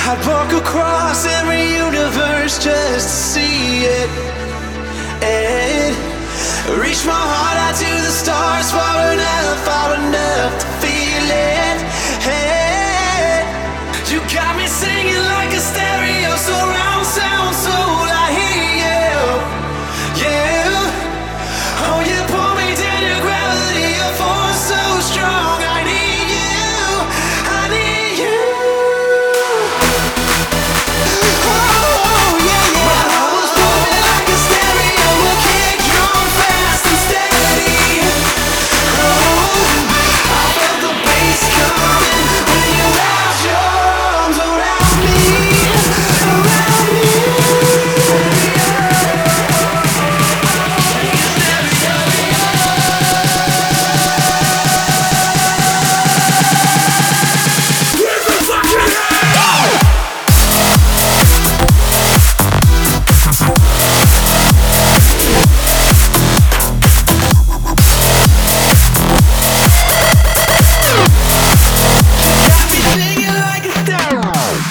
I'd walk across every universe just to see it. And reach my heart out to the stars, far enough to feel it. Hey, you got me singing like a stereo, surround sound, so I hear you. Yeah, oh, you pull me down, your gravity, your force so strong. I need you, I need you. Oh, yeah, yeah. My heart was pumping like a stereo, a kick drum fast and steady. Oh, I felt the bass coming when you wrapped your arms around me, around me. Got me singing like a stereo.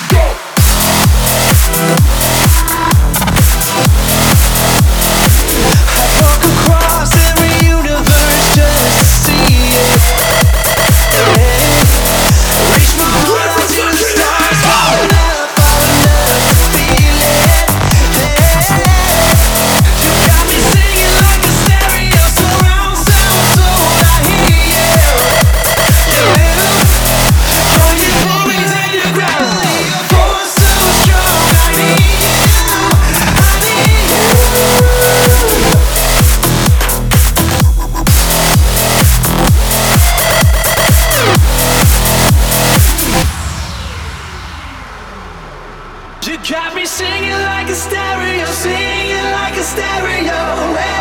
I walk across every universe just to see it. Reach my heart out to the stars, far enough to feel it. You got me singing like a stereo, surround sound, so I hear you. Yeah, oh, you pull me down, your gravity, your force so strong. I need you, I need you. You got me singing like a stereo, singing like a stereo.